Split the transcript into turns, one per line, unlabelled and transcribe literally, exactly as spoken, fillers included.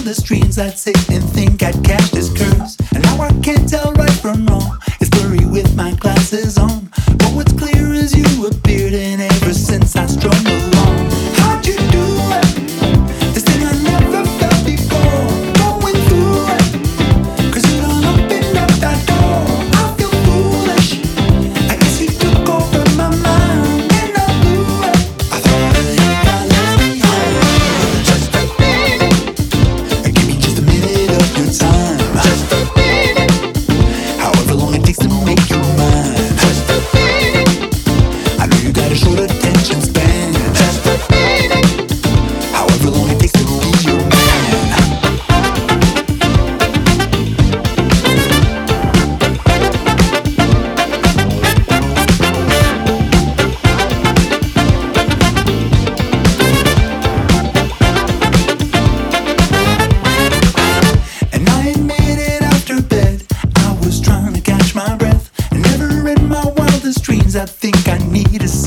wildest dreams I'd sit and think I'd catch this curse. And now I can't tell right from wrong. It's blurry with my glasses on. But what's clear is you appeared, and ever since I strung along. How'd you do it? This thing I never felt before. Going through it, 'cause you done opened up that door. I feel foolish. I guess you took over my mind, and I blew it. I thought that you got left behind. Just a minute. Give me just a minute of your time. Just a minute. However long it takes to make you mine. Just a minute. I know you got a short attention span. Just a minute. However long it takes to be your man. And I admit it after bed, I was trying to catch my breath. And never in my wildest dreams I think I need a